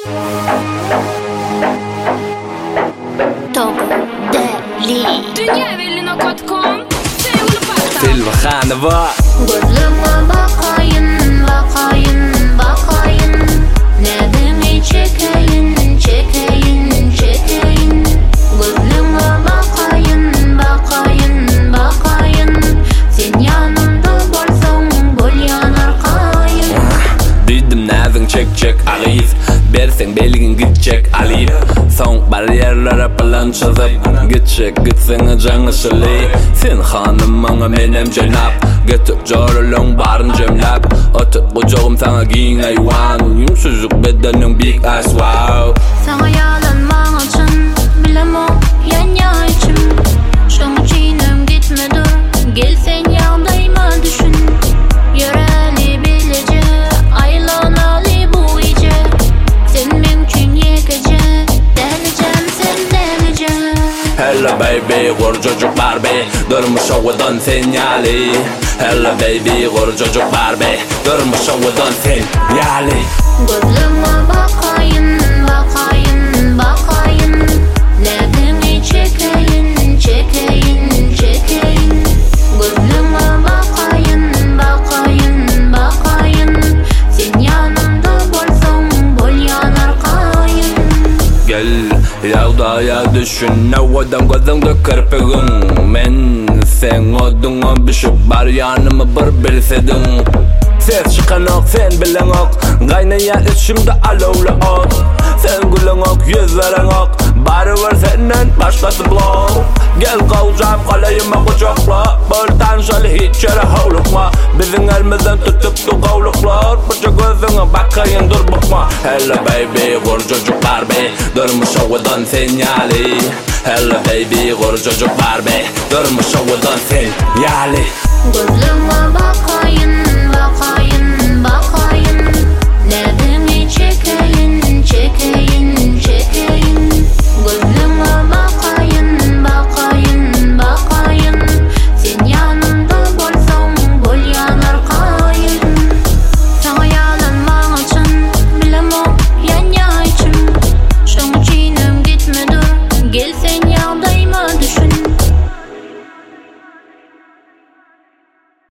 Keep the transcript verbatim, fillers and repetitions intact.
Dünya evvelina nokta com Silva Khanova Gözlüme bakayın, bakayın, bakayın. Nedimi çekeyim, çekeyim, çekeyim. Gözlüme bakayın, bakayın, bakayın. Sen yanımda bolsang, bol yanar kayın. Dedim nazın çek çek arif Bersen belgin gidecek alip Son bariyerlere plan çözüp Gidecek gitsene canı şili Sen hanım bana benim cenap Getir jorulun barın cemlap Atıp kucağım sana giyin ayvan Yumuşacık bedenin big ass wow Sana yalanmak için bilemem yan ya içim. Şunu çiğnem gitme dur. Gel sen yanımdayma düşün. Yöreli bilece aylanalı bu iyice. Sen mümkün yekece. Deleceğim sen delece. Hello baby vur çocuk Barbie Durmuş ovadan sinyali Hello baby vur çocuk Barbie Durmuş ovadan sinyali Gözlüme bakayın, bakayın, bakayın. Nedimi çekeyim, çekeyim, çekeyim. Gözlüme bakayın, bakayın, bakayın. Sen yanımda bolsang, bol yanar kayın. Gel yağdaya düşün Avadan gözümde kırpığın Men sen oduna bişip bar yanımı bir bilsedin Ses çıkan ok sen bilen ok Kaynaya içimde alovlu ok Sen gülün ok yüz veren ok Bari var senden başkası blok Gel kavcam kalayıma kucakla Bölten şöyle hiç yere havlukma Bizim elimizden tutup du kavluklar Bıçak gözüne bakayın dur bakma Hello baby vur çocuk Barbie Durmuş ovadan sinyali Hello baby vur çocuk Barbie Durmuş ovadan sinyali.